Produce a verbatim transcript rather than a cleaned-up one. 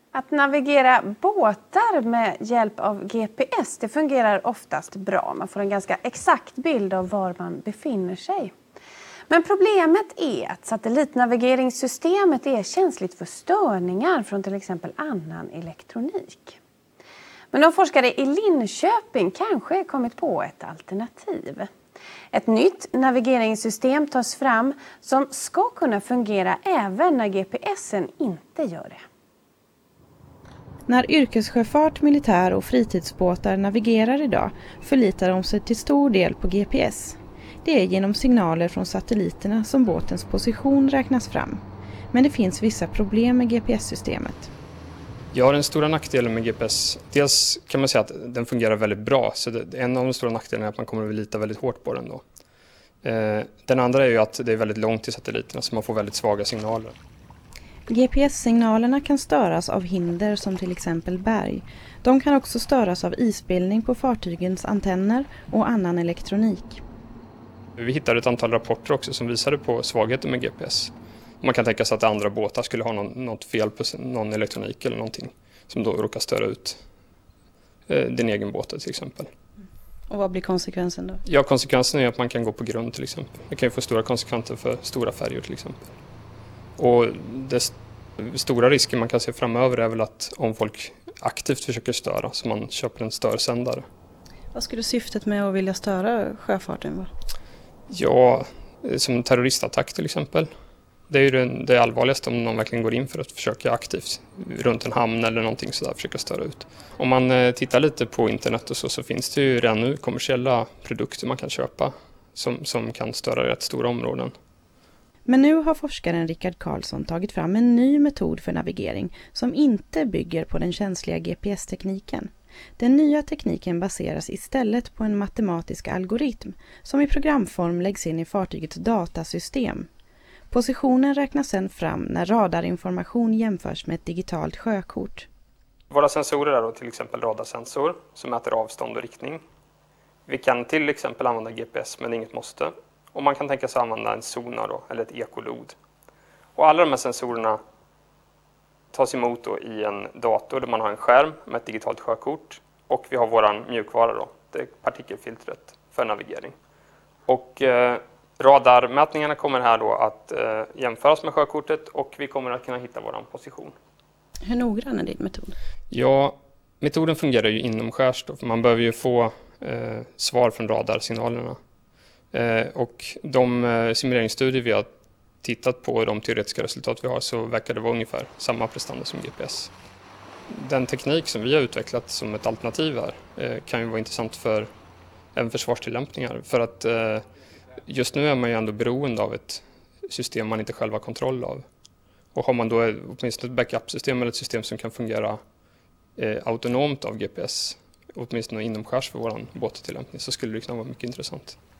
Att navigera båtar med hjälp av G P S, det fungerar oftast bra. Man får en ganska exakt bild av var man befinner sig. Men problemet är att satellitnavigeringssystemet är känsligt för störningar från till exempel annan elektronik. Men de forskare i Linköping kanske kommit på ett alternativ. Ett nytt navigeringssystem tas fram som ska kunna fungera även när G P S'en inte gör det. När yrkessjöfart, militär och fritidsbåtar navigerar idag förlitar de sig till stor del på G P S. Det är genom signaler från satelliterna som båtens position räknas fram. Men det finns vissa problem med G P S-systemet. Ja, den stora nackdelen med G P S, dels kan man säga att den fungerar väldigt bra. Så det, en av de stora nackdelarna är att man kommer att lita väldigt hårt på den då. Eh, den andra är ju att det är väldigt långt till satelliterna så man får väldigt svaga signaler. G P S-signalerna kan störas av hinder som till exempel berg. De kan också störas av isbildning på fartygens antenner och annan elektronik. Vi hittade ett antal rapporter också som visade på svagheter med G P S. Man kan tänka sig att andra båtar skulle ha någon, något fel på någon elektronik eller någonting som då råkar störa ut eh, din egen båt till exempel. Och vad blir konsekvensen då? Ja, konsekvensen är att man kan gå på grund till exempel. Det kan ju få stora konsekvenser för stora färjor till exempel. Och det st- stora risken man kan se framöver är väl att om folk aktivt försöker störa så man köper en störsändare. Vad skulle syftet med att vilja störa sjöfarten vara? Ja, som en terroristattack till exempel. Det är ju det, det allvarligaste om någon verkligen går in för att försöka aktivt runt en hamn eller någonting sådär försöka störa ut. Om man eh, tittar lite på internet och så, så finns det ju redan nu kommersiella produkter man kan köpa som, som kan störa rätt stora områden. Men nu har forskaren Rickard Karlsson tagit fram en ny metod för navigering som inte bygger på den känsliga G P S-tekniken. Den nya tekniken baseras istället på en matematisk algoritm som i programform läggs in i fartygets datasystem. Positionen räknas sedan fram när radarinformation jämförs med ett digitalt sjökort. Våra sensorer är då till exempel radarsensor som mäter avstånd och riktning. Vi kan till exempel använda G P S men inget måste. Och man kan tänka sig använda en sonar då, eller ett ekolod. Och alla de här sensorerna tas emot då i en dator där man har en skärm med ett digitalt sjökort. Och vi har våran mjukvara då, det är partikelfiltret för navigering. Och eh, radarmätningarna kommer här då att eh, jämföras med sjökortet och vi kommer att kunna hitta våran position. Hur noggrann är din metod? Ja, metoden fungerar ju inomskärs då, för man behöver ju få eh, svar från radarsignalerna. Eh, och de eh, simuleringsstudier vi har tittat på och de teoretiska resultat vi har så verkar det vara ungefär samma prestanda som G P S. Den teknik som vi har utvecklat som ett alternativ här eh, kan ju vara intressant för även försvarstillämpningar. För att eh, just nu är man ju ändå beroende av ett system man inte själv har kontroll av. Och har man då åtminstone ett backup-system eller ett system som kan fungera eh, autonomt av G P S, åtminstone inomskärs för vår båttillämpning, så skulle det kunna vara mycket intressant.